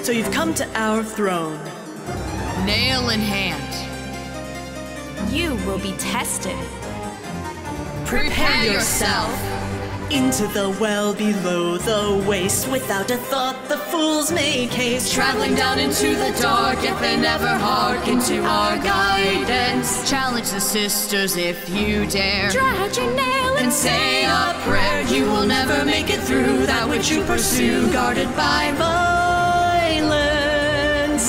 So you've come to our throne. Nail in hand. You will be tested. Prepare yourself. Into the well below the waist. Without a thought, the fools make haste. Traveling down into the dark, yet they never hearken to our guidance. Challenge the sisters if you dare. Draw out your nail And say a prayer. You will never make it through that which you pursue, guarded by Violence.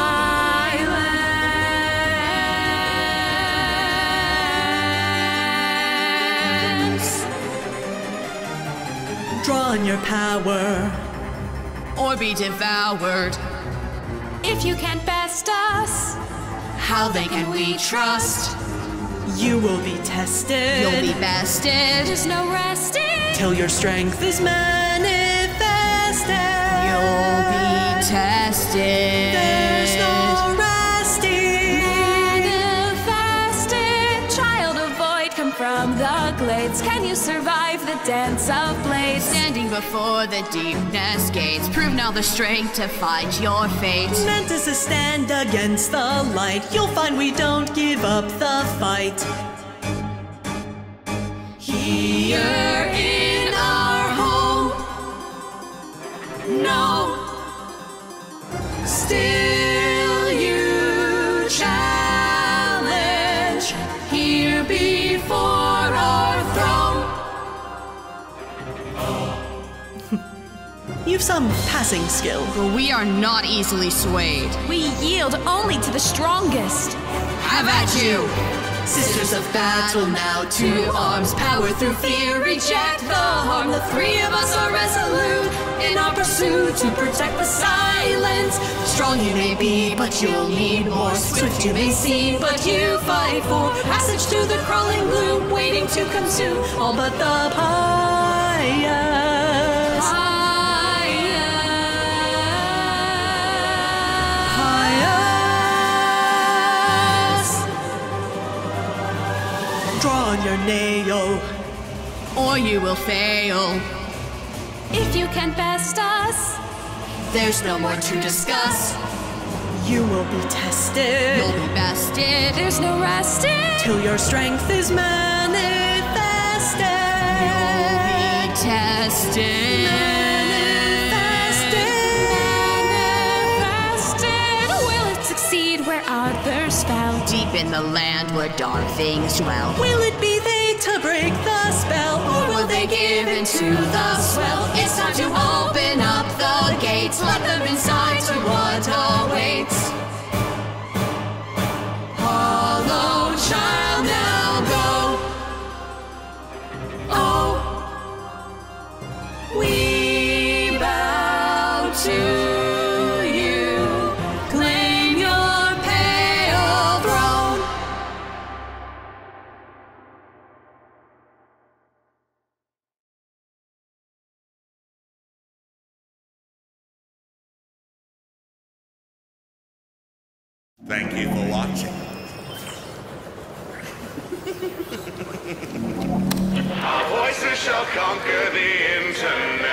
Draw on your power. Or be devoured. If you can't best us, How then can we trust? You will be tested. You'll be bested. there's no resting. Till your strength is manifested. You'll be tested. There's no resting. Manifested, child of void, come from the glades. Can you survive the dance of blades? Standing before the deepness gates, prove now the strength to fight your fate. Meant as a stand against the light. You'll find we don't give up the fight. Here in our home, no, still you challenge here before our throne. You've some passing skill. For we are not easily swayed. We yield only to the strongest. Have at you! Sisters of Battle now to arms, power through fear, reject the harm. The three of us are resolute in our pursuit to protect the silence. Strong you may be, but you'll need more. Swift you may seem, but you fight for passage to the crawling gloom, waiting to consume all but the pious. Draw on your nail. or you will fail. If you can't best us, There's no more to discuss. You will be tested. You'll be bested. there's no resting. Till your strength is manifested. You'll be tested. Manifested. Will it succeed where others fell? Deep in the land where dark things dwell. Will it be they to break the spell? Or will they give into the swell? It's time to open up the gates. Let them inside to what awaits. Hollow child, now go. Oh, we bow to you. Claim your pale throne. Thank you for watching. Our voices shall conquer the internet.